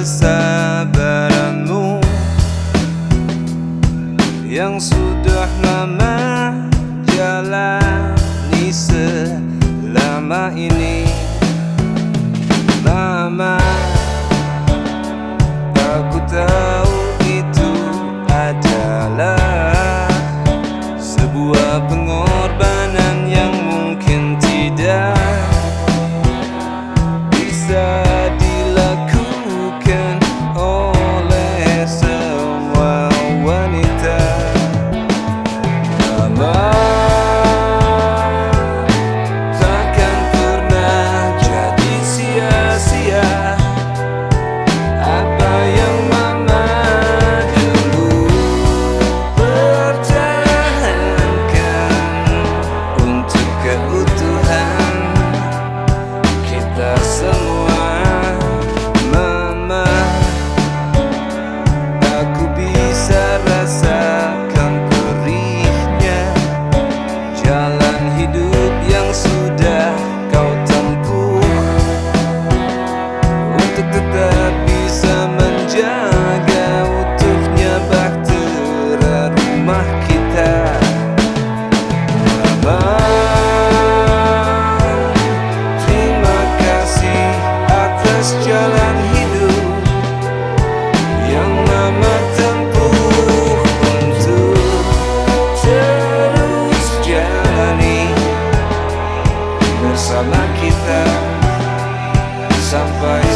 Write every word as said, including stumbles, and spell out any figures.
kesabaranmu yang sudah lama jalani selama ini. Lama aku tahu itu adalah sebuah pengorbanan yang mungkin tidak bisa dilakukan oleh semua wanita. Lama takkan pernah jadi sia-sia apa yang mama dulu pertahankan untuk keutuhan kita semua. Mama, aku bisa rasakan perihnya jalan hidup yang sudah kau tempuh untuk tetap bisa menjaga utuhnya bahtera rumah kita. Mama, terima kasih atas jalan hidup yang mama tempuh untuk terus jalani bersama kita sampai